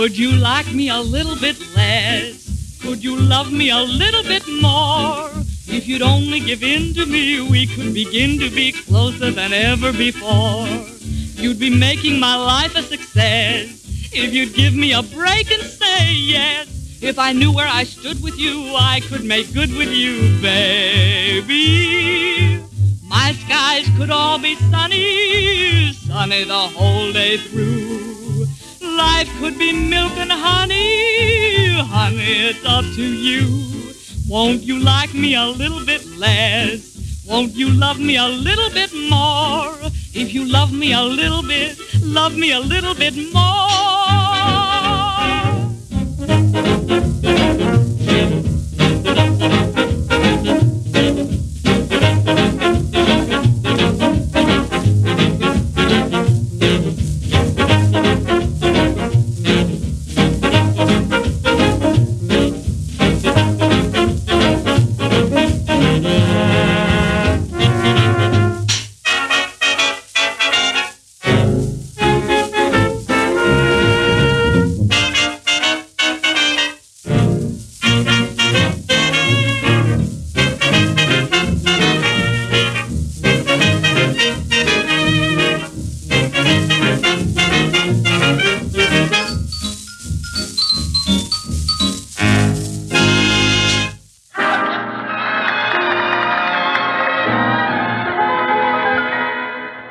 Would you like me a little bit less? Could you love me a little bit more? If you'd only give in to me, we could begin to be closer than ever before. You'd be making my life a success if you'd give me a break and say yes. If I knew where I stood with you, I could make good with you, baby. My skies could all be sunny, sunny the whole day through. Life could be milk and honey, honey, it's up to you. Won't you like me a little bit less? Won't you love me a little bit more? If you love me a little bit more.